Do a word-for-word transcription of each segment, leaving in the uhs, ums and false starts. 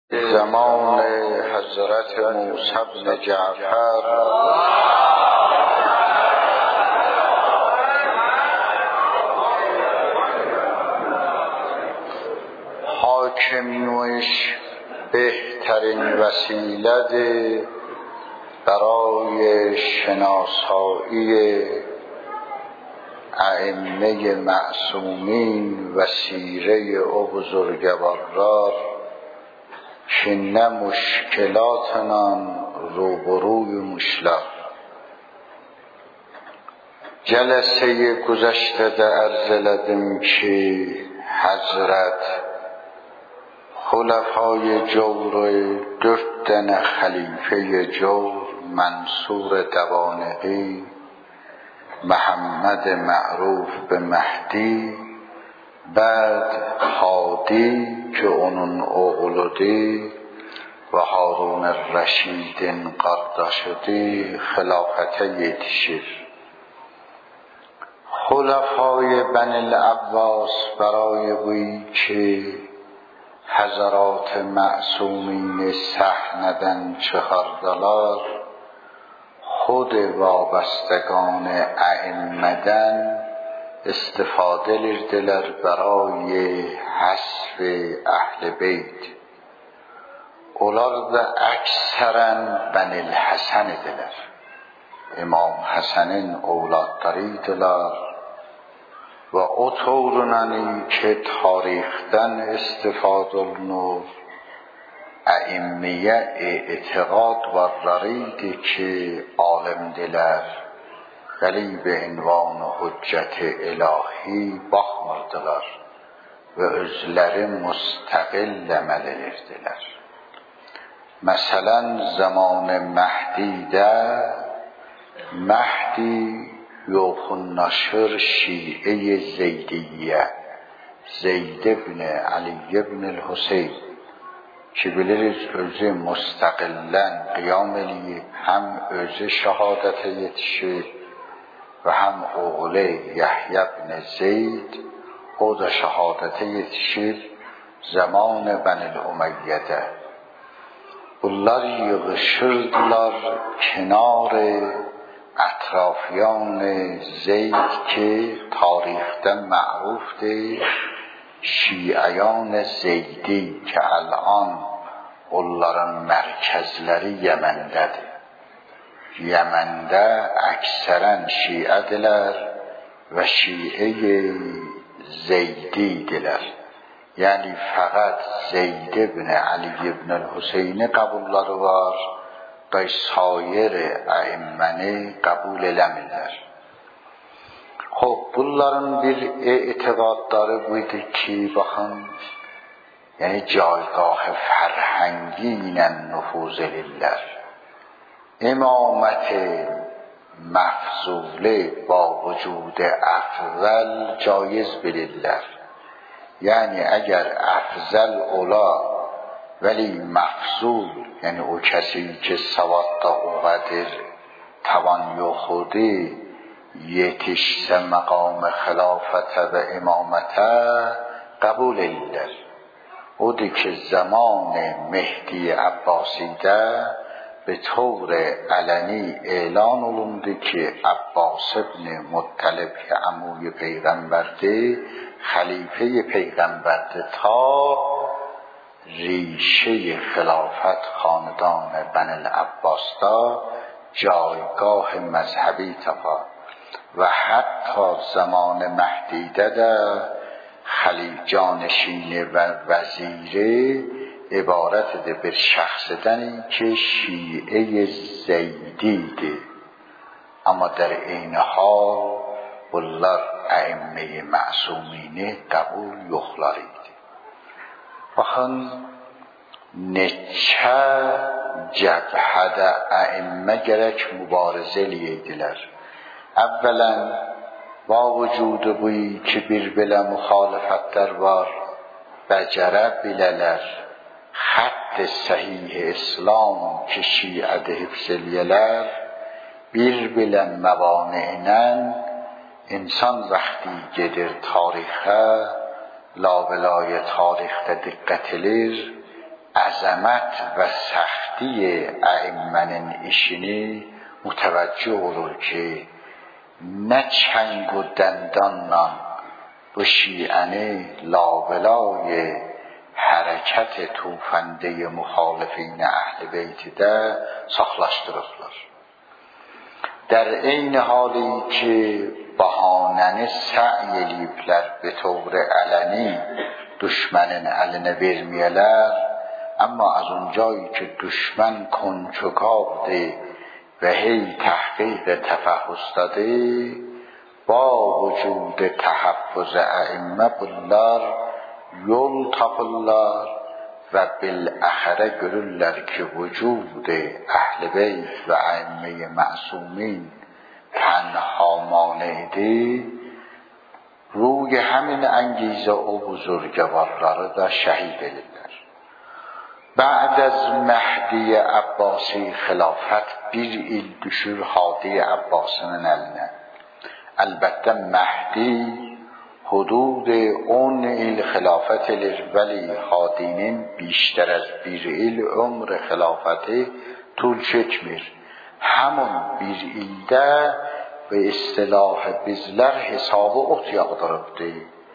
زمان حضرت موسی بن جعفر حاکمیوش بهترین وسیله برای شناسایی ائمه معصومین و سیره او بزرگوار که نه مشکلاتنان روبروی مشکلات. جلسه گذشته ده عرض لدم که حضرت خلفای جور دردن خلیفه جور منصور دوانقی، محمد معروف به مهدی، بعد هادی که اونون اغلدی و هارون الرشید انقرد شدی خلافت یتشیر. خلفای بنی العباس برای بویی که حضرات معصومین سحندن چهاردلار خود وابستگان ائمدن استفاده لیردلر برای حذف اهل بیت. اولار da اکثرا بنی الحسن دلر، امام حسنین اولادداری دلر و او طورنانی که تاریختن استفاده النور ائمیه اعتقاد و رریدی که عالم دلر ولی به عنوان حجت الهی باخمردلر و özleri مستقل عمل اردلر. مثلا زمان مهدی ده مهدی یوخون نشر شیعه زیدیه زید ابن علی ابن الحسین که بلیرز özü مستقلن قیام لیه هم özü شهادت یتشید و هم oğlu یحیی بن زید او da شهادت یتشید زمان بنی الامیه. bunlar yığışırdılar kenar اطرافیان زید که تاریخten معروفdir şiayان زیدی که الان onların merkezleri Yemen'dedir. Yemen'de ekseren şiadiler ve şiye zeydidiler. Yani fakat Zeyd ibn Ali ibn el-Hüseyin'i kabulları var ve sair aimmeni kabul edemirler. Xo'p, bunların bir e'tiqadları buydu ki bakın, yani caygah ferhengi ile nüfuz edirler. İmamet mefzule با وجود افضل جایز bilirler. یعنی اگر افضل اولا ولی مفضول یعنی او کسی که سواد او قدر توان یخودی یتیش مقام خلافت و امامت قبول ایدر. او دی که زمان مهدی عباسی ده به طور علنی اعلان olundu که عباس ابن مطلب که عموی پیغمبرده خلیفه پیغمبرده تا ریشه خلافت خاندان بنی العباس دا جایگاه مذهبی تفا و حتی زمان مهدی ده خلیفه جانشین و وزیره عبارت ده بر شخص دنی که شیعه زیدی ده، اما در این حال bunlar ائمه معصومینه قبول یخلارید. bakın neçə cəbhədə ائمه gerek mübarizə eləyəydilər. Əvvələn با vücudu bu ki bir belə müxalifətlər var bəcərə bilələr xətt səhih İslam ki şiədə hifz eləyələr bir belə məvaneylə insan vaqti gedir tarixə لابلای تاریخ دقت لیر عظمت و سختی ائمه ایشینی متوجه olur که نه چنگ و دندانdan bu şiəni labelای حرکت توفنده مخالفین اهل بیت ده saxlaşdırıblar. در این حالی که بهانه سعی eləyiblər به طور علنی düşmənin əlinə verməyələr, اما از اونجایی که دشمن کنچکاوده و هی تحقیق تفحص داده، با وجود تحفظ ائمه bunlar yol tapırlar ve بالاخره görürler ki vücud اهل بیت و ائمه معصومین تنها مانعیdi، روی همین انگیزه o بزرگوارları da şehit edirlər. بعد از مهدی عباسی خلافت bir il düşür Hadi Abbasının eline. Elbette Mehdi hudud on il xilafət edir, vəli Hadinin بیشتر از bir il ömrü xilafəti tul çəkmir. Həmin bir ildə ve istilah bizler hesabı ot yağdırıbdı.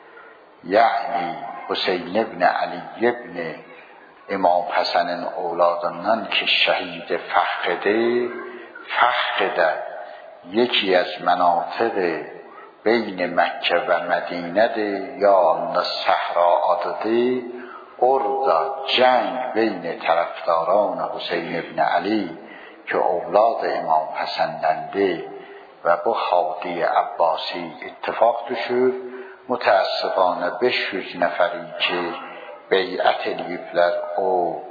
Yani Hüseyin ibn Ali ibn İmam Hasan'ın oğladından ki şehid Fahkede, Fahkede yeki az مناطق بین مکه و مدینه ده یا آن صحرا adıdır. Orada جنگ بین طرفداران حسین ابن علی که اولاد امام حسن'dendi و bu Hadi Abbasi اتفاق düşür. متاسفانه beş yüz nəfəri ki beyət eləyiblər o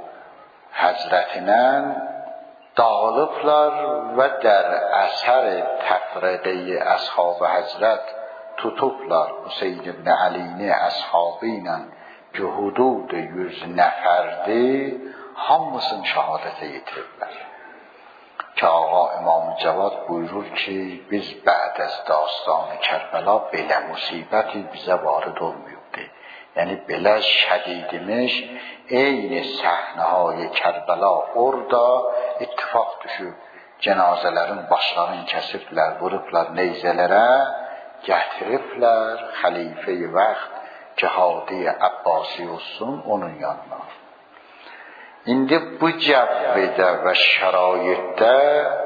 həzrətinə dağılıblar və در اثر تفرقه اصحاب حضرت tutublar Hüseyin ibn Ali'ni ashabı ilə ki hudud yüz nəfərdi, hamısını şəhadətə yetiriblər. Ki Ağa İmam Cavad buyurur ki biz بعد از داستان کربلا belə musibəti bizə varid olmuyubdu. Yəni belə şədidmiş eyni səhnəهای Kərbala orada ittifaq düşüb. Cənazələrin başlarını kəsiblər, vurublar neyzələrə, gətiriblər xəlifə-i vaxt ki Hadi Abbasi olsun onun yanına. İndi bu cəvvədə və şəraitdə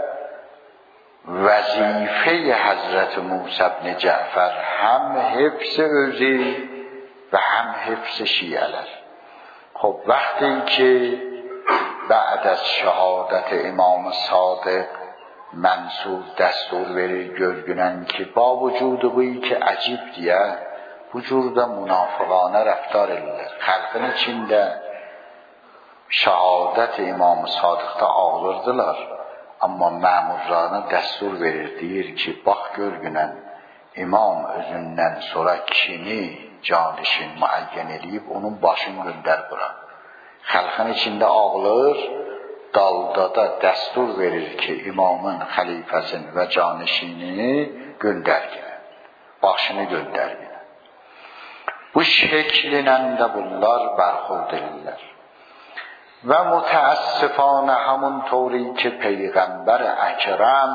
vəzifə-i Həzrət Musa ibn Cəfər həm hifz özü və həm hifz şiələr. خب وقتی که بعد از شهادت امام صادق منصور دستور verir görgünən ki با وجود buyu ki عجیب diye bu cürdə münafıqanə rəftar edirlər. Xalqın içində şəhadət İmam Sadıqda ağlırdılar. Amma məmurlarına dəstur verir, deyir ki bax görgünən imam özündən sonra kimi canişin müəyyən eləyib onun başını göndər bura. Xalqın içində ağlır, dalda da dəstur verir ki imamın xəlifəsini və canişinini göndərginə, başını göndərginə. Bu şəklinə də bunlar bərxurd edirlər. Və mütəəssifانه همون طوری که پیغمبر اکرم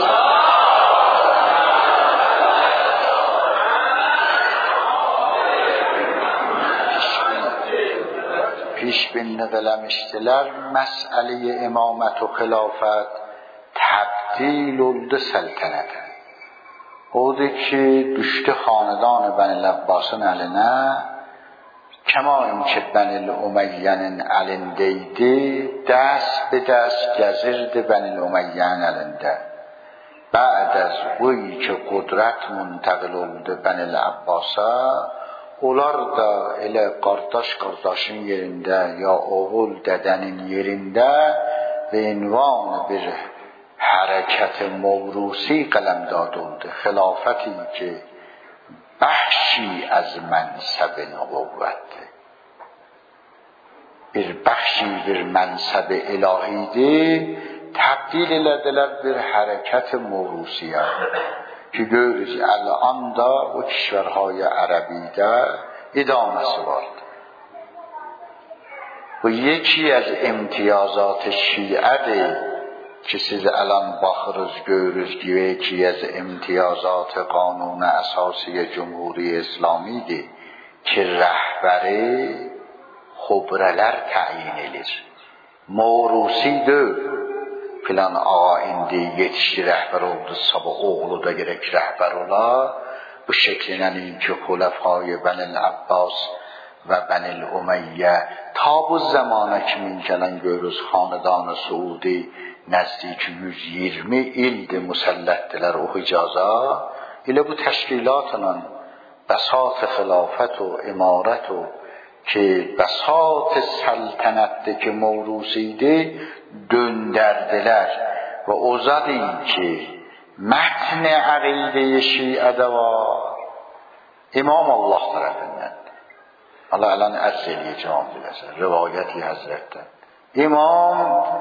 پیش بینی qələmişdilər, məsələyə imamət و xilafət təbdil oldu səltənətə. Odur ki düşdü xanədan Bənil Abbasın əlinə, kema ki Bənil Uməyyənin əlindəydi, dəst be dəst gəzirdi Bənil Uməyyənin əlində. Bə'd az buy ki qudrət müntəqil oldu Bənil Abbasa, onlar da elə qardaş qardaşın yerində ya oğul dədənin yerində və ünvan bir hərəkət mevrusi qələmdad oldu. Xilafəti ki بخشی از منصب نبوت، bir بخشی bir منصب الهیده تبدیل elədilər bir hərəkət موروثیه ki görürüz الان da o kişilərهای عربیdə idamesi vardı. و یکی از امتیازات شیعه که siz الان bakırız görürüz ki یکی از امتیازات قانون اساسی جمهوری اسلامیdir ki rəhbəri xubreler tayin edir. Mevrusidir. Filan ağa indi yetişti rəhbər oldu, sabah oğlu da gerek rəhbər ola. Bu şeklinden این که خلفای بنی العباس و بنی امیه تا bu zamana kimi gələn görürüz xanədan Suudi نزدیک yüz iyirmi ildir müsəllətdilər o Hicaza. Elə bu təşkilatla bəsat xilafət و imarət و ki bəsat səltənətdir ki Mevrusidir döndərdilər və o zad ki mətn əqidə şiədə var İmam Allah tərəfindən Allah alan ərz eləyəcəm biləsən rivayəti həzrətdən İmam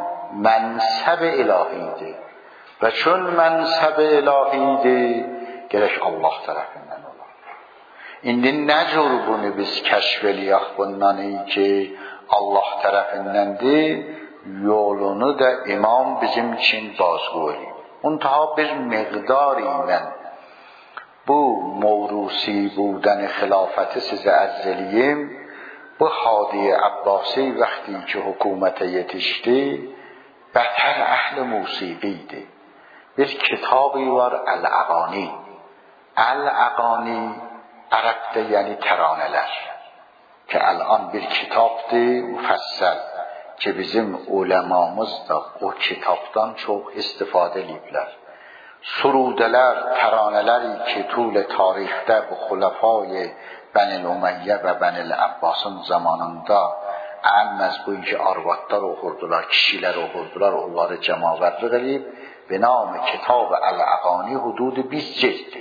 mənσəb ilahidir və çün mənsəb ilahidir gerek Allah tərəfindən olar. İndi nə cür bunu biz kəşf eləyək bundan ki Allah tərəfindəndir yolunu da imam bizim için bazgöri. Muntaha bir miqdar ilə bu Mevrusi buden xilafeti size arz eləyim. Bu Hadi Abbasi vaqti ki hükümete yetişti beter اهل موسیقیdi. Bir kitabı var El-Aqani. El-Aqani Arap'ta yani teraneler. Ki الان bir kitaptı müfessel. Ki bizim ulemamız da o kitaptan çok istifade ediblər. Surudeler, teraneleri ki طول tarihte bu xulafay Bənil Umeyyə və Bənil Abbasın zamanında ən məzbun ki arvadlar oxurdular, kişilər oxurdular, onları cəmaverlik edib به نام کتاب العقانی حدود بیست cildi.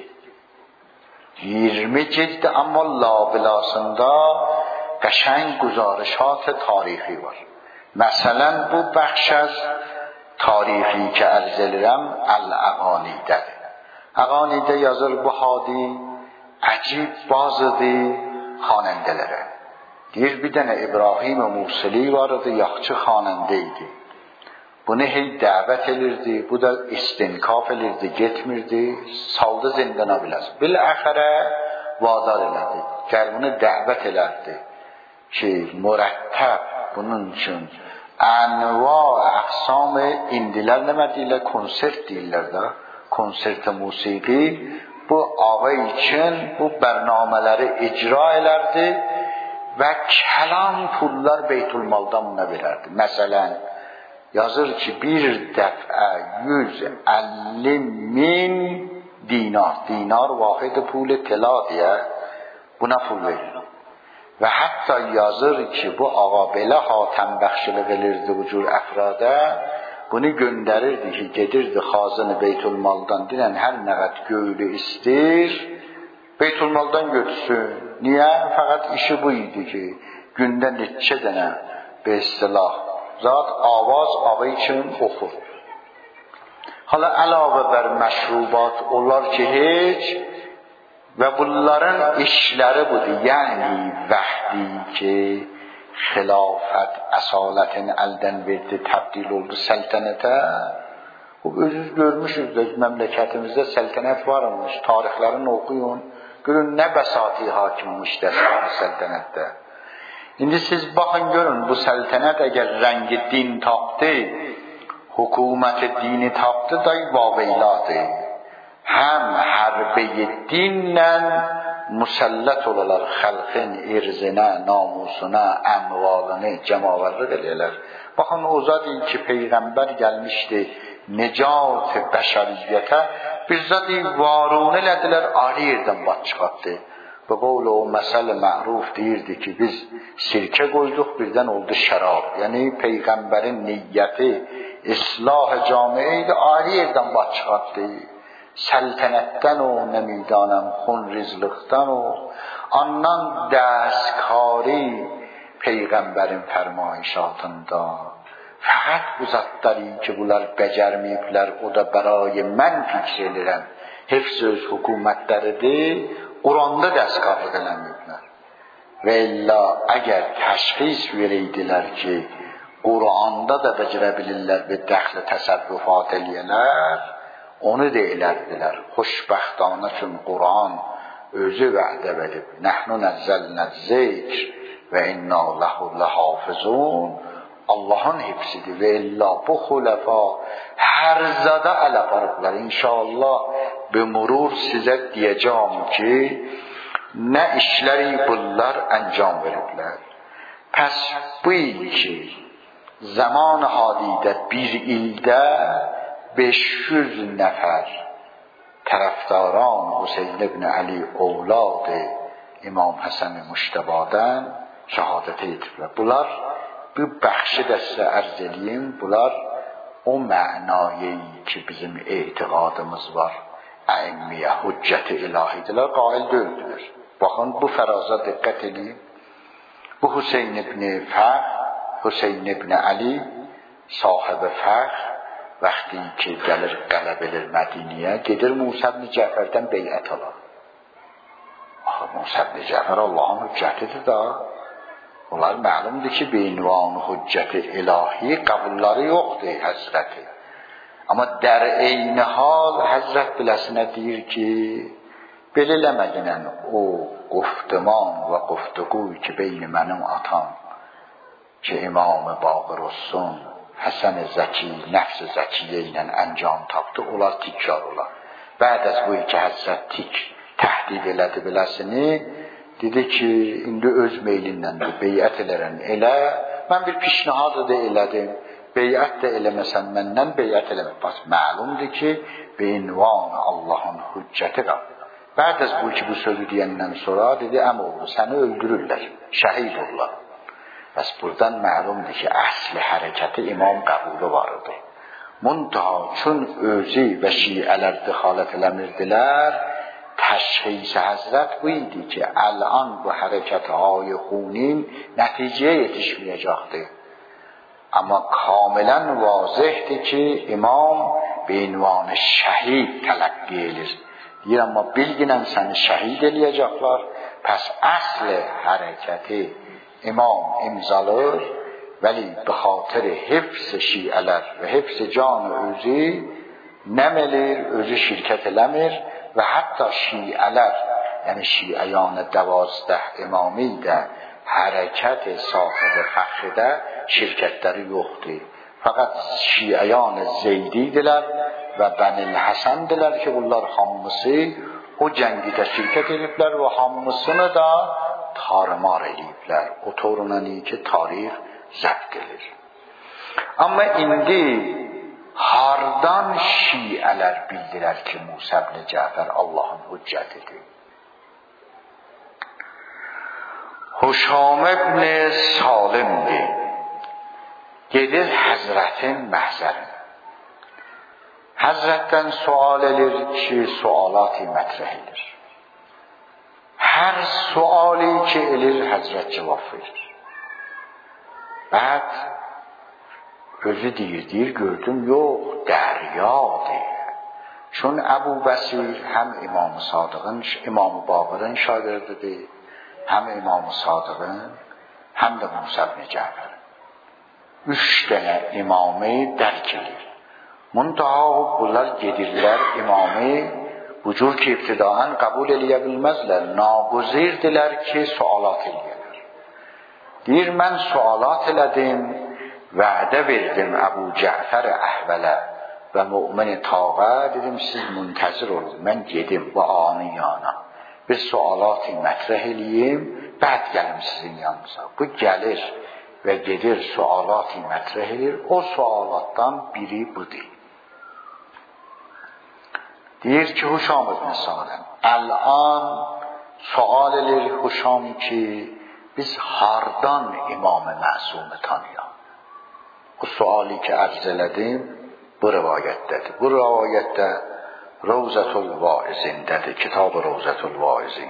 iyirmi cildi amma labilasında qəşəng güzarışat tarihi var. Məsələn bu bəxş az tarihi ki ərz edirəm El-Aqani'dədir. Aqani'də yazır bu hadi acib bazıdır xanəndelərə. Deyir bir dənə İbrahim Musili vardı, yaxçı xanəndə idi. Bunu hey dəvət edirdi, bu da istinkaf edirdi, getmirdi, saldı zindana biləz. Biləxərə vadar elədi, gəlbini dəvət elərdi ki, mürəttəb bunun üçün ənva əqsam indilər nəmə deyirlər, konsert deyirlər də, konsert musiqi bu ağa üçün bu bərnamələri icra elərdi və kəlam pullar Beytülmaldan buna verərdi. Məsələn, yazır ki bir dəfə yüz əlli min dinar, dinar vahid pul tela diye buna pul verir. Və hətta yazır ki bu ağa belə hatəm bəxşilik elirdi bu cür əfrada, bunu göndərirdi ki gedirdi xazını Beytülmaldan dilən hər nəqət göylü istir Beytülmaldan götürsün. Niyə? Fəqət işi bu idi ki gündə neçə dənə be istilah zat avaz ağı üçün oxur. Hala əlavə bər məşrubat onlar ki heç və bunların işləri budur. Yəni vəxti ki xilafət əsalətin əldən verdi, təbdil oldu səltənətə. Bu özünüz görmüşüz də məmləkətimizdə səltənət varmış. Tarixlərini oxuyun. Görün nə bəsati hakimmiş dəstəri səltənətdə. İndi siz baxın görün bu səltənət əgər rəngi din tapdı, hüküməti dini tapdı da vaveyladı. Həm hərbi dinlə müsəllət olarlar xalqın irzinə, namusuna, əmvalını cəmavarlıq edirlər. Baxın o zat ki peyğəmbər gəlmişdi necat bəşəriyyətə bir zat varun elədilər, ali yerdən bat çıxartdı. Və qovlu o məsələ məruf deyirdi ki biz sirkə qoyduq birdən oldu şərab. Yəni peyğəmbərin niyyəti islah camiə idi, ali yerdən bat çıxartdı. Səltənətdən o nemidanəm xunrizlikdən o ondan dəskari peyğəmbərin fərmayişatında fəqət bu zatları ki bunlar bəcərməyiblər o da bərای mən fikr edirəm hifz öz hükümətləridir Quranda dəskarlıq eləməyiblər و الا اگر تشخیص vereydiler ki Qur'anda da becərə bilirlər və dəxli təsərrüfat eləyələr, onu da elədilər. Xoşbəxtana üçün Qur'an özü vədə verib. Nəhnu nəzzəlnə zikr və inna ləhu ləhafizun. Allah'ın hepsidir və illa bu xüləfa hər zada əl aparıblar. İnşallah bimurur sizə deyəcəm ki, nə işləri bunlar əncam veriblər. Pəs bu il ki, zaman hadidə bir ildə beş yüz nəfər tərəfdaran Hüseyn ibn Ali ovladı İmam Həsən Müştəbədən şəhadətə yetiriblər. Bunlar bu bəxşi də sizə ərz edeyim, bunlar o mənayı ki bizim etiqadımız var, əimmiyə, hüccəti ilahidirlər, qail deyildilər. Baxın bu fəraza diqqət edin. Bu Hüseyn ibn Fəx, Hüseyn ibn Ali sahibi Fəx vaxtı ki gəlir qələb edir Mədiniyə, gedir Musa ibn Cəfərdən beyət alır. Axı Musa ibn Cəfər Allah'ın hüccətidir da. Onlar məlumdur ki, beynvan hüccəti ilahi qəbulları yoxdur Həzrəti. Amma dər eyni hal Həzrət biləsinə deyir ki, belələmədinən o quftuman və quftuquy ki, beyni mənim atam ki, İmam-ı Baqir olsun, Həsən-i Zəki, Nəfs-i Zəkiyə ilə əncam tapdı, onlar tikkar olar. Bəd əz bu iki Həzrət tik təhdid elədi biləsini, dedi ki, indi öz meylindən də beyət elərən elə, mən bir pişnahadı da elədim, beyət də eləməsən məndən beyət eləmək. Bax, məlumdur ki, beynvan Allah'ın hüccəti qab. Bəd əz bu ki, bu sözü deyəndən sonra dedi, əm oğlu, səni öldürürlər, şəhid olurlar. Bəs buradan məlumdur ki, əsli hərəkəti imam qəbulu vardı. Muntaha çün özü və şiələr dixalət eləmirdilər, təşxisi Həzrət bu idi ki, əlan bu hərəkət-های xunin nəticəyə yetişməyəcəkdir. Amma kamilən vazihdir ki, imam beynvanı şəhid tələqqi edir. Deyir, amma bilginən səni şəhid eləyəcəklər, pəs əsli hərəkəti imam imzalır, vəli bixatır hifz şiələr və hifz can özü nəməlir, özü şirkət eləmir və hətta şiələr, yəni şiəyan dəvazdah imami də hərəkət sahibi fəxridə şirkətləri yoxdur. Fəqət şiəyan zeydidirlər və Bənil Həsəndirlər ki, bunlar hamısı o cəngidə şirkət ediblər və hamısını da tarmar ediblər. O torunani ki, tarix zəbt edir. Amma indi hardan şiələr bildilər ki, Musa ibn Cəfər Allah'ın hüccətidir? Huşam ibn Salimdir. Gedir Həzrətin məhzərin. Həzrətdən sual edir ki, sualat-ı mətrəh edir. Hər suali ki elir, Həzrət cavab verir. Bəd özü deyir, deyir, gördüm, yox, dəryadır. Çün Əbu Bəsir həm İmam-ı Sadıqın, İmam-ı Baqirin şagirdidir, həm İmam-ı Sadıqın, həm də Musa ibn Cəfər. Üç dənə imamı dərk edir. Muntaha bunlar gedirlər imamı, bu cür ki ibtidaən qəbul eləyə bilməzlər, naguzirdirlər ki, sualat eləyərlər. Deyir, mən sualat elədim, vədə verdim Əbu Cəfər əhvələ və mümin-i tağa, dedim, siz müntəzir olun, mən gedim bu anı yana, bir sualat-ı mətrəh eləyim, bəd gəlim sizin yanınıza. Bu gəlir və gedir sualat-ı mətrəh eləyir, o sualatdan biri budur. Deyir ki, Huşam ibn Salim, əl-an sual edir Huşam ki, biz hardan İmam-ı Məsumi tanıyaq? Bu suali ki ərz elədim, bu rivayətdədir. Bu rivayətdə Ravzatul Vaizindədir, kitab-ı Ravzatul Vaizin.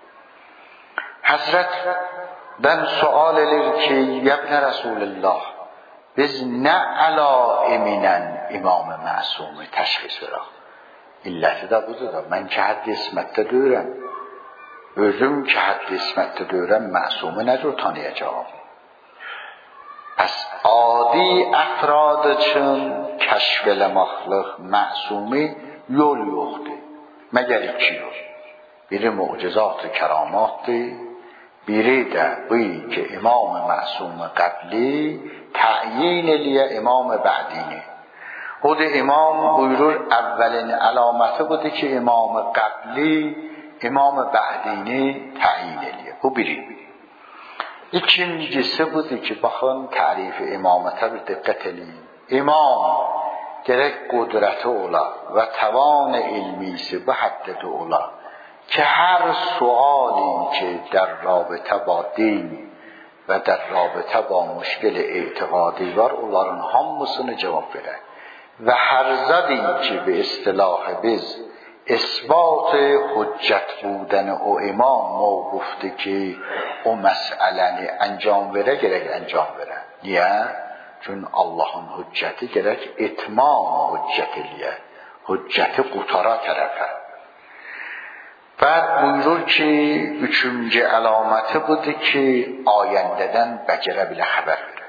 Həzrətdən sual edir ki, yəbnə Rasulullah, biz nə əlaimlə İmam-ı Məsumi təşxis verək? İlləti də budur da, mən ki həddi ismətdə deyirəm. özüm ki hədd ismətdə döyürəm məsumi nədir tanıyacağım. Pəs adi əfrad üçün kəşf eləmaqlıq məsumi yol yoxdur. Məgər iki yol. Biri mucizat-ı kəramatdır, biri də bu ki İmam-ı Məsum-ı qəbli təyin eləyə İmam-ı Bə'dini. O da imam buyurur əvvəlin əlaməti budur ki İmam-ı qəbli İmam-ı Bə'dini təyin eləyə. Bu biri. İkincisi budur ki baxın tərif-i imamətə bir diqqət eləyin. İmam gerek qudrəti ola və təvan ilmisi bu həddədə ola ki hər suali ki در رابطه با din və در رابطه با مشکل اعتقادی var onların hamısını cevap verər və hər zədی ki به اصطلاح biz اثبات حجت بودن o imam ما گفته که o məsələni انجام verə gerek انجام verə. Niyə? Çünkü Allah'ın hücceti gerek etmam hüccet eləyə. Hücceti qutara tərəfə. Bəd buyurur ki, üçüncü əlaməti budur ki, ayəndədən bəcərə bilə xəbər verir.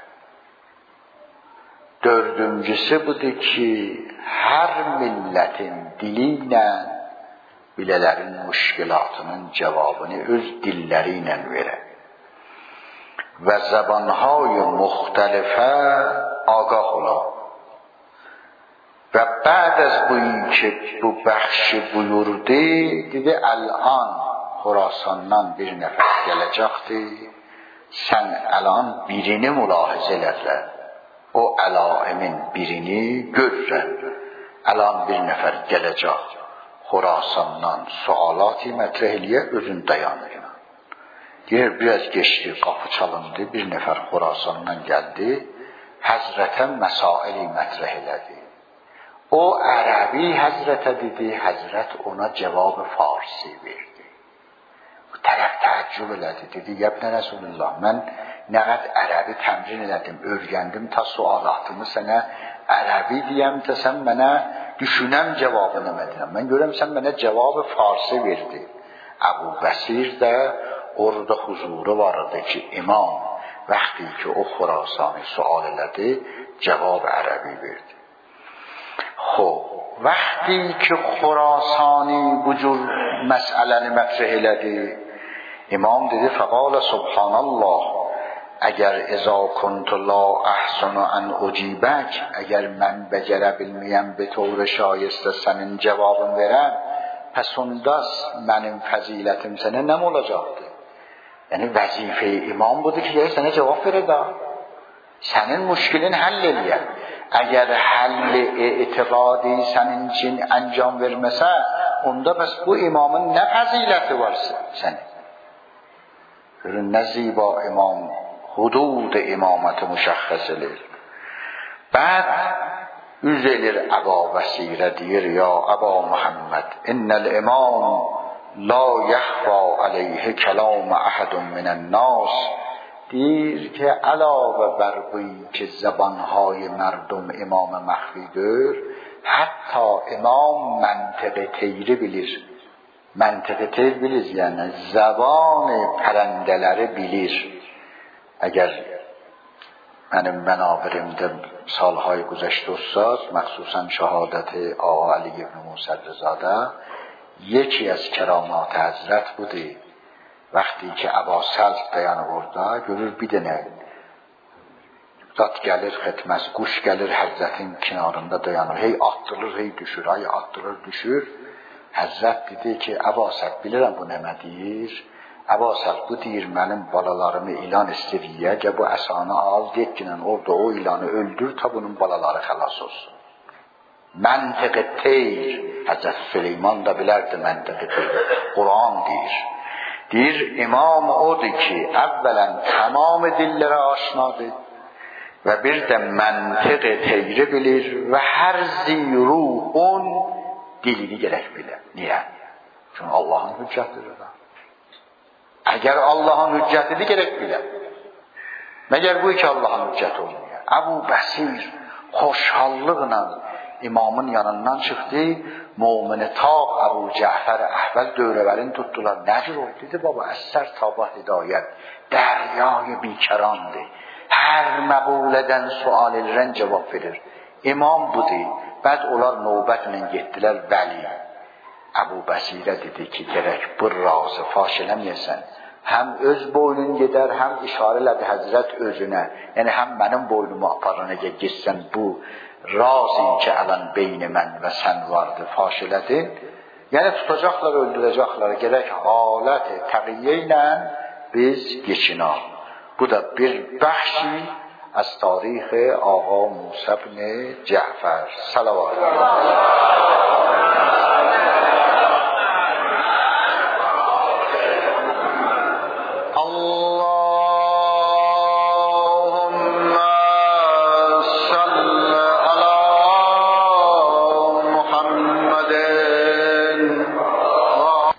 Dördüncüsü budur ki, hər millətin dili ilə bilələrin müşkilatının cevabını öz dilləri ilə verir. Və zəbanهای مختلفه آگاه ola. Və بعد از bu ki bu bəxşi buyurdu, dedi الان Xorasandan bir nəfər gələcəkdir. Sən الان birini mülahizə elərlər. O əlaimin birini görürlər. الان bir nəfər gələcək. Xorasandan sualatı mətrəh eləyə özün dayanır. Diğer biraz geçti, kapı çalındı, bir nefer Xorasandan geldi, Həzrətə məsaili mətrəh elədi. O Ərəbi Həzrətə dedi, Həzrət ona cevabı Farsi verdi. Bu tərəf təəccüb elədi, dedi, Yəbnə Rəsulullah, mən nə qədər Ərəbi təmrin elədim, öyrəndim, ta sualatımı sənə Ərəbi deyəm, də sən mənə düşünəm cevabını mədirəm. Mən görəm, sən mənə cevabı Farsi verdi. Əbu Bəsir də orada huzuru vardı ki imam vaqti ki o Xorasani sual elədi cevab Ərəbi verdi. Xo'p vaqti ki Xorasani bu cür məsələni mətrəh elədi imam dedi faqal subhanallah اگر اذا كنت لا احسن ان اجیبک اگر من بجرə bilməyəm به طور şayəstə sənin cavabın verəm pəs ondas mənim fəzilətim sənə nə olacaqdır? Yani vazife imam budur ki gel sana cevap verir da. Senin müşkilin hall eləyə. Eğer hall etiqadi senin için enjam verməsə, onda bəs bu imamın ne faziləti varsa senin. Görün ne ziba imam hudud imaməti müşəxxəs elir. Bəd üz elir Əba Bəsirə deyir ya Əba Muhammed innel imam لا یخفا علیه کلام احد من الناس دیر که علاوه بر بویی که زبانهای مردم امام مخفیdir حتی امام منطق teyri bilir. Mantığı teyr bilir yani زبان پرندələri bilir. Eğer benim mənabirімdə سالهای گذشته استاد مخصوصا شهادت آقا علی ابن موسی رضاده یکی از کرامات حضرت بوده وقتی که Əba Səlh dayanıb orada görür bir dənə zat gəlir xətməz quş gəlir Həzrətin kinarında dayanır hey atdırır hey düşür ay atdırır düşür Həzrət dedi ki Əba Səlh bilirəm bu nə deyir Əba Səlh bu deyir mənim balalarımı ilan istədiyə gəl bu əsanı al getginə orada o ilanı öldür ta bunun balaları xəlas olsun Məntiq-i teyr Həzrət Süleyman da bilərdi məntiq-i teyr Quran deyir deyir imam odur ki əvvələn tamam dillərə aşnadır və bir də məntiq-i teyri bilir və hər ziruhun dilini gerək bilir niyə? Çünki Allahın hüccətidir da əgər Allahın hüccətidir gerək bilir məgər bu ki Allahın hüccəti olmuyor Əbu Bəsir xoşhallıqla imamın yanından çıxdı, Momin Taq Əbu Cəfər Əhvəl dövrəvəlini tutdular. Nədir o? Dedi, baba, əsər tabah hidayət, dəryayı bikərandır. Hər məqulədən sual edirən cavab verir. İmam budur. Bəd onlar növbətlə getdilər vəli. Əbu Bəsirə dedi ki, gərək bu razı faş eləməyəsən. Həm öz boynun gedər, həm işarə elədi Həzrət özünə. Yəni, həm mənim boynumu aparın, əgər geçsən bu razıyım ki, ələn beyni mən və sən vardı, faş elədin. Yəni, tutacaqlar, öldürəcəklər. Gərək halət-i təqiyyə ilə biz geçinək. Bu da bir bəxşi از تاریخ آقا موسی بن جعفر. صلوات